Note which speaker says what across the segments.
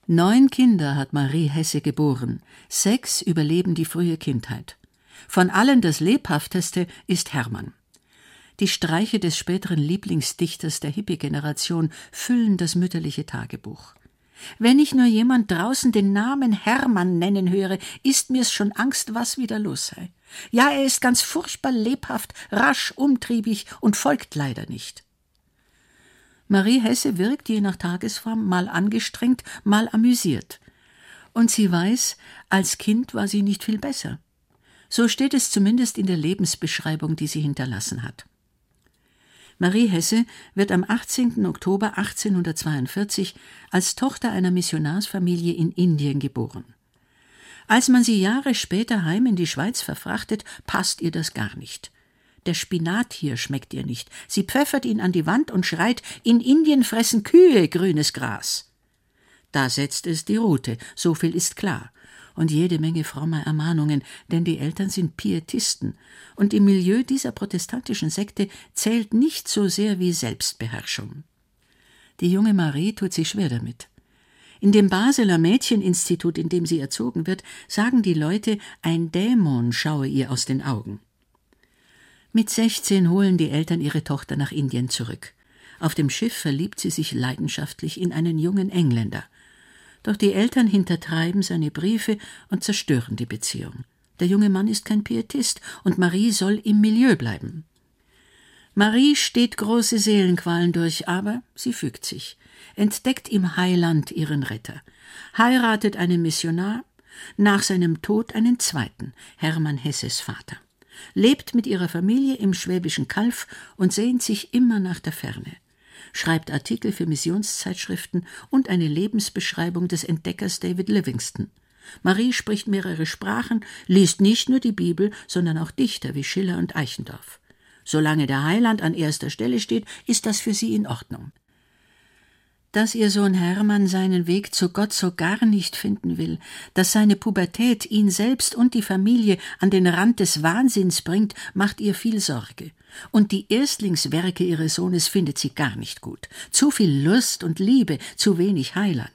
Speaker 1: 9 Kinder hat Marie Hesse geboren, 6 überleben die frühe Kindheit. Von allen das lebhafteste ist Hermann. Die Streiche des späteren Lieblingsdichters der Hippie-Generation füllen das mütterliche Tagebuch. Wenn ich nur jemand draußen den Namen Hermann nennen höre, ist mir's schon Angst, was wieder los sei. Ja, er ist ganz furchtbar lebhaft, rasch, umtriebig und folgt leider nicht. Marie Hesse wirkt je nach Tagesform mal angestrengt, mal amüsiert. Und sie weiß, als Kind war sie nicht viel besser. So steht es zumindest in der Lebensbeschreibung, die sie hinterlassen hat. Marie Hesse wird am 18. Oktober 1842 als Tochter einer Missionarsfamilie in Indien geboren. Als man sie Jahre später heim in die Schweiz verfrachtet, passt ihr das gar nicht. Der Spinat hier schmeckt ihr nicht. Sie pfeffert ihn an die Wand und schreit, in Indien fressen Kühe grünes Gras. Da setzt es die Rute, so viel ist klar. Und jede Menge frommer Ermahnungen, denn die Eltern sind Pietisten. Und im Milieu dieser protestantischen Sekte zählt nicht so sehr wie Selbstbeherrschung. Die junge Marie tut sich schwer damit. In dem Basler Mädcheninstitut, in dem sie erzogen wird, sagen die Leute, ein Dämon schaue ihr aus den Augen. Mit 16 holen die Eltern ihre Tochter nach Indien zurück. Auf dem Schiff verliebt sie sich leidenschaftlich in einen jungen Engländer. Doch die Eltern hintertreiben seine Briefe und zerstören die Beziehung. Der junge Mann ist kein Pietist und Marie soll im Milieu bleiben. Marie steht große Seelenqualen durch, aber sie fügt sich, entdeckt im Heiland ihren Retter, heiratet einen Missionar, nach seinem Tod einen zweiten, Hermann Hesses Vater, lebt mit ihrer Familie im Schwäbischen Calw und sehnt sich immer nach der Ferne, schreibt Artikel für Missionszeitschriften und eine Lebensbeschreibung des Entdeckers David Livingstone. Marie spricht mehrere Sprachen, liest nicht nur die Bibel, sondern auch Dichter wie Schiller und Eichendorff. Solange der Heiland an erster Stelle steht, ist das für sie in Ordnung. Dass ihr Sohn Hermann seinen Weg zu Gott so gar nicht finden will, dass seine Pubertät ihn selbst und die Familie an den Rand des Wahnsinns bringt, macht ihr viel Sorge. Und die Erstlingswerke ihres Sohnes findet sie gar nicht gut. Zu viel Lust und Liebe, zu wenig Heiland.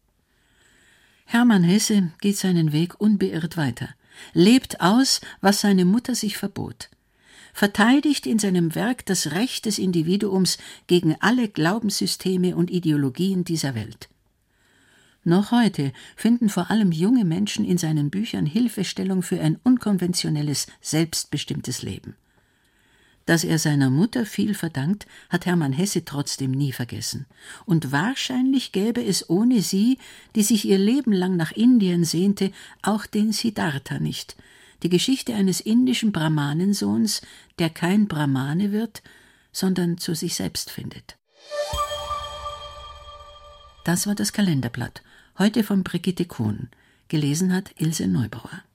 Speaker 1: Hermann Hesse geht seinen Weg unbeirrt weiter, lebt aus, was seine Mutter sich verbot, verteidigt in seinem Werk das Recht des Individuums gegen alle Glaubenssysteme und Ideologien dieser Welt. Noch heute finden vor allem junge Menschen in seinen Büchern Hilfestellung für ein unkonventionelles, selbstbestimmtes Leben. Dass er seiner Mutter viel verdankt, hat Hermann Hesse trotzdem nie vergessen. Und wahrscheinlich gäbe es ohne sie, die sich ihr Leben lang nach Indien sehnte, auch den Siddhartha nicht, die Geschichte eines indischen Brahmanensohns, der kein Brahmane wird, sondern zu sich selbst findet. Das war das Kalenderblatt, heute von Brigitte Kuhn. Gelesen hat Ilse Neubauer.